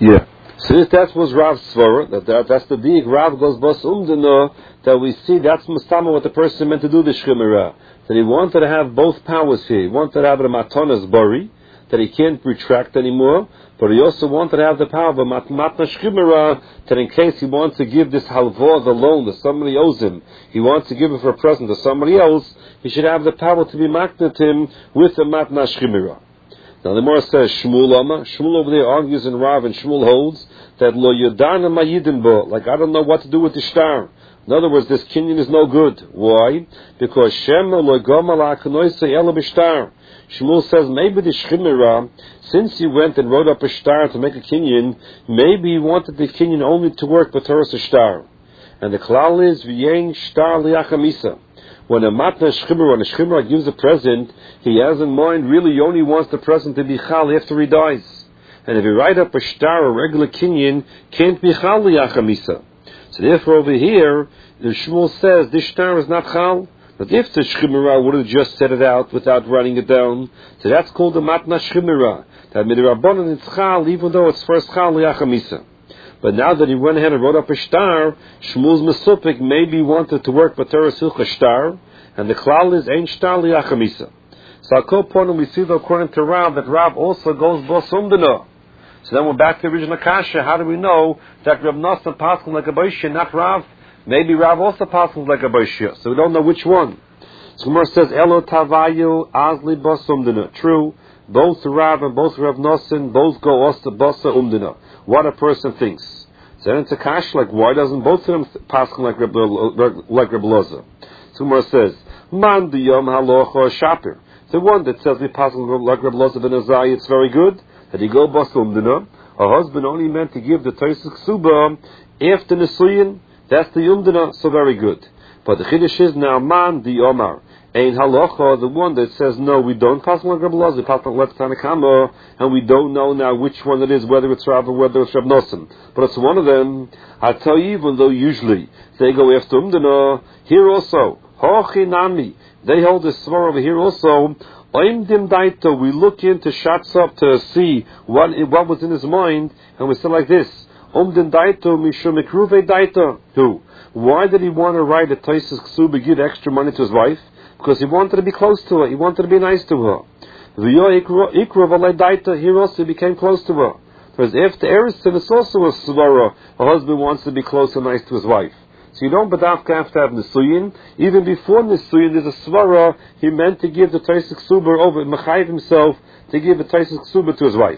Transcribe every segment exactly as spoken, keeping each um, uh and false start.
Yeah. So if that was Rav's svara, that, that that's the big Rav goes bas umdana, that we see that's mustama what the person meant to do the shchimera. That he wanted to have both powers here. He wanted to have a matanas bari, that he can't retract anymore, but he also wanted to have the power of a matna shchimera, that in case he wants to give this halva, the loan that somebody owes him, he wants to give it for a present to somebody else, he should have the power to be maknat him with the matna shchimera. Now the Gemara says Shmuel Amma. Shmuel over there argues in Rav, and Shmuel holds that lo yodana mayidin bo, like I don't know what to do with the shtar. In other words, this kinyan is no good. Why? Because Shema lo goma la aknoisa ela b'shtar. Shmuel says maybe the shchimera, since he went and wrote up a shtar to make a kinyan, maybe he wanted the kinyan only to work with Torah shtar. And the klal is v'yein shtar liachamisa. When a matna shchimera, when a shchimera gives a present, he has in mind really he only wants the present to be chal after he dies. And if you write up a shtar, a regular kinyan, can't be chal liachamisa. So therefore over here, the Shmuel says this shtar is not chal. But if the shchimera would have just said it out without writing it down, so that's called the matna shchimera. That midrabanan it's chal, even though it's first chal liachamisa. But now that he went ahead and wrote up a shtar, Shmuel's mesupik maybe wanted to work b'teres hilcha shtar, and the klal is ein shtar liachamisa. So I'll call upon him, we see that according to Rav, that Rav also goes bos umdana. So then we're back to the original kasha. How do we know that Rav Nosson passes like a boishya, not Rav? Maybe Rav also passes like a boishya. So we don't know which one. So Gemara says, Elo tavayu azli bos umdana. True. Both Rav and both Rav Nosson both go osta bosa umdana. What a person thinks. So then it's a kash, like why doesn't both of them pass like Reb like Reb Loza? So Gemara says, Man diyom halocha shapir. The one that says we pass like Reb Loza ben Azai, it's very good. That he go bosa umdana. A husband only meant to give the Taisik Suba after Nisuyin. That's the umdana, so very good. But the chiddush is now man diyomar. Ein halacha, the one that says no, we don't pass like Reb Loza, we pass like Tanakama, and we don't know now which one it is, whether it's Rav or whether it's Reb Nosson. But it's one of them. I tell you, even though usually they go after umdana, here also hochi nami, they hold this svara over here also. Oimdim daito, we look into Shatzop to see what what was in his mind, and we say like this: Omdim daito mishum mikruve daito. Who? Why did he want to write a Taisus Ksuba, give extra money to his wife? Because he wanted to be close to her. He wanted to be nice to her. V'yo ikra v'lei daito. Here also he became close to her. Whereas after Eriston, it's also a svara. A husband wants to be close and nice to his wife. So you don't badavka have to have Nisuyin. Even before Nisuyin, there's a svara. He meant to give the Taisik Ksuba over, Mechayiv himself, to give the Taisik Ksuba to his wife.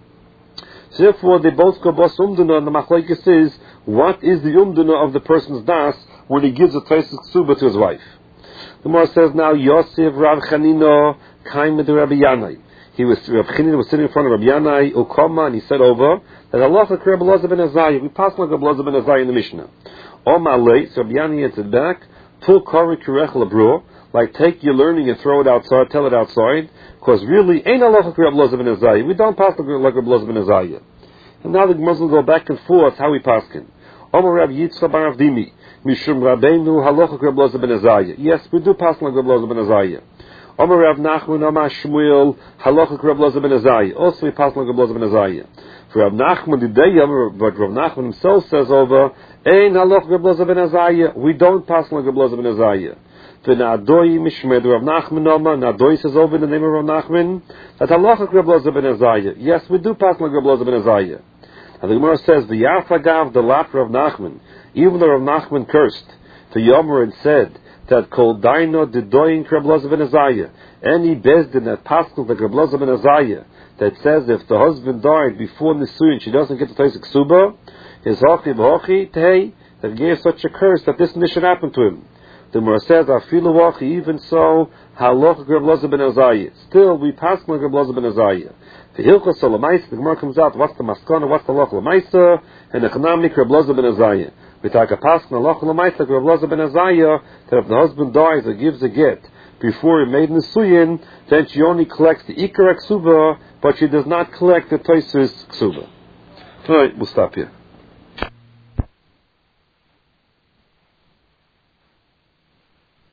So therefore, they both go bas umdana, and the machlokes is, what is the umdana of the person's das when he gives the Taisik Ksuba to his wife? The Gemara says now, Yosef Rav Chanina came with Rabbi Yanai. He was, Rav Chanina was sitting in front of Rabbi Yanai, Ukoma, and he said over, that Allah for Rabbi Loza ben Azai, we pass like Rabbi Loza ben Azai in the Mishnah. Omalei, so Rabbi Yanai answered back, Tul kari kirech labro, like take your learning and throw it outside, tell it outside, because really, ain't Allah for Rabbi Loza ben Azai. We don't pass like Rabbi Loza ben Azai. And now the Gemara will go back and forth how we pass him. Omar Rabbi Yitzchak bar Avdimi, Mishum Rabbeinu halacha Reb Loza ben Azai. Yes, we do pass like Reb Loza ben Azai. Omar Rav Nachman, Omar Shmuel, halacha Reb Loza ben Azai. Also we pass like Reb Loza ben Azai. For Rav Nachman, the day, but Rav Nachman himself says over, Ein halacha Reb Loza ben Azai. We don't pass like Reb Loza ben Azai. For Nadoi Mishmed, Rav Nachman Omar, Nadoi says over in the name of Rav Nachman, that halacha Reb Loza ben Azai. Yes, we do pass like Reb Loza ben Azai. And the Gemara says, the Yafagav, the lap Rav Nachman, even though Rav Nachman cursed to Yomer and said that Kol Daino Didoyin Reb Loza ben Azai, any bezdin that passes like Reb Loza ben Azai, that says if the husband died before Nisuyin, she doesn't get the Taisik Ksuba, his Hochi B'Hochi Tehei, that gave such a curse that this should happen to him. The Gemara says, Afilu Hochi, even so, Haloch Reb Loza ben Azai. Still, we pass like Reb Loza ben Azai. The Hilchos Lamaisa, the Gemara comes out, what's the Maskana, what's the Loch Lamaisa, and the Chanamnik Reb Loza ben Azai. We take a pass on the Loch Lamaisa, Reb Loza ben Azai, that if the husband dies or gives a get before he made Nisuyin, then she only collects the Ikar Ksuba, but she does not collect the Taisus Ksuba. Alright, we'll stop here.